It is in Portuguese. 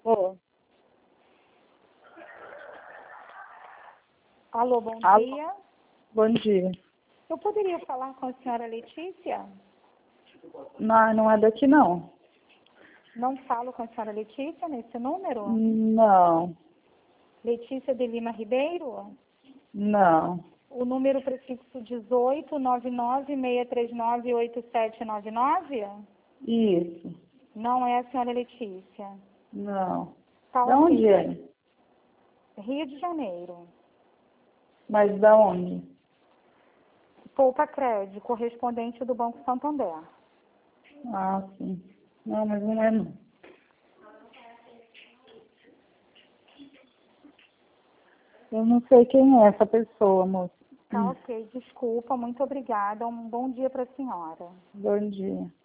Ô, Alô, bom Alô. dia. Bom dia. Eu poderia falar com a senhora Letícia? Não, não é daqui não. Não falo com a senhora Letícia nesse número? Não, Letícia de Lima Ribeiro? não. O número prefixo 1899-639-8799? Isso, Não é a senhora Letícia. não. Tá Da onde ok. é? Rio de Janeiro. Mas da onde? Poupa Crédito, correspondente do Banco Santander. Ah, sim. Não, mas não é não. Eu não sei quem é essa pessoa, moça. Tá ok, desculpa, muito obrigada. Um bom dia para a senhora. Bom dia.